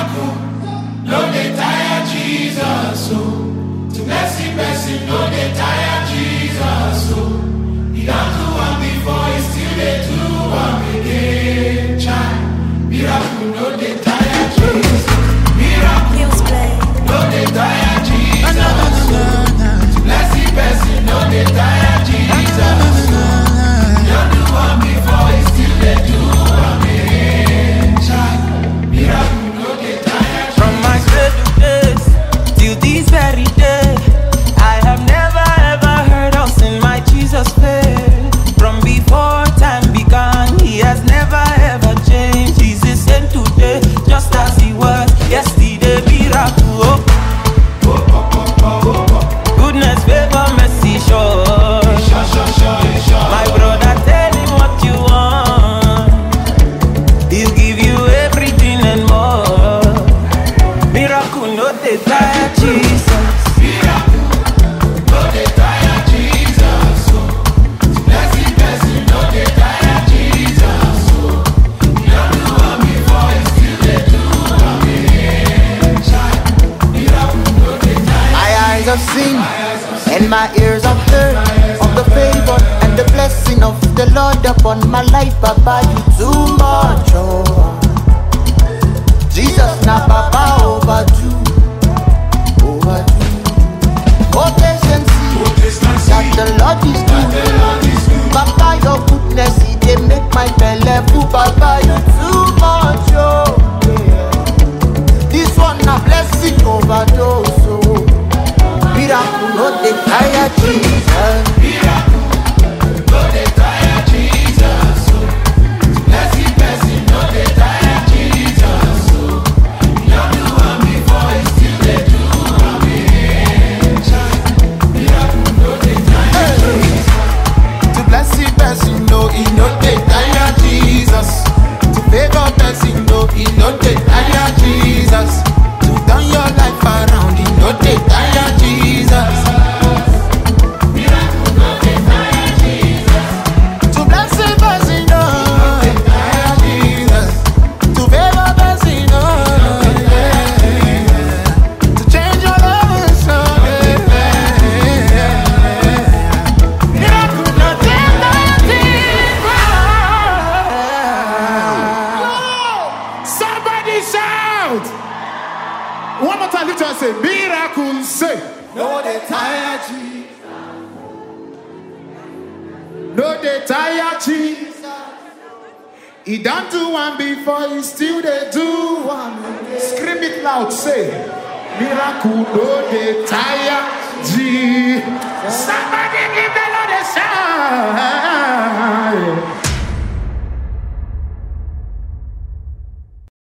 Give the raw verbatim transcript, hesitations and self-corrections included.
Miracle, no dey tire Jesus, so to blessing person, no dey tire Jesus, so he don't do one before, he still dey do one again. Child, miracle, no dey tire Jesus, miracle, no dey tire Jesus, so to blessing person, no dey tire Jesus, so he don't do one before, he still dey do one again. Child, miracle, no dey tire Jesus. From my cradle days till this very day, I have never ever heard or seen my Jesus fail. From before time began, he has never ever changed. He's the same today, just as he was yesterday. Miracle, oh. Goodness, favor, mercy, sure. My brother, tell him what you want. He'll give you everything and more. Miracle, no dey tire Jesus. Miracle, no dey tire Jesus, so blessing, blessing, no dey tire Jesus, so he don't do one before, he still dey do one again. Child, miracle, no dey tire. My eyes have seen and my ears have heard of the favor and the blessing of the Lord upon my life. Papa, you too much, oh. Jesus, now Papa, overdue, overdue. Oh, patience, that the Lord is good. Papa, your goodness, it dey make my belly full. Papa, you too much, oh. Yeah. This one a blessing overdose, oh. Miracle, no dey tire Jesus. Miracle, no dey tire Jesus, so blessing, blessing, no dey tire Jesus, so he don't do one before, he still dey do one again. Child, miracle, no dey tire Jesus. To bless the person, no, he no dey tire Jesus. To favor person, no, he no dey tire Jesus. To turn your life around, he no dey tire Jesus. Miracle, no dey tire Jesus. To bless the person, no, he no dey tire Jesus. To favor person, no, yeah. To change your life, so yeah. Miracle, no dey tire Jesus. Somebody shout! One more time, lift your hand, say, miracle, say. No dey tire Jesus. No dey tire Jesus. He don't do one before, he still dey do one. Scream it loud, say, miracle, no dey tire Jesus. Somebody give the Lord a shout.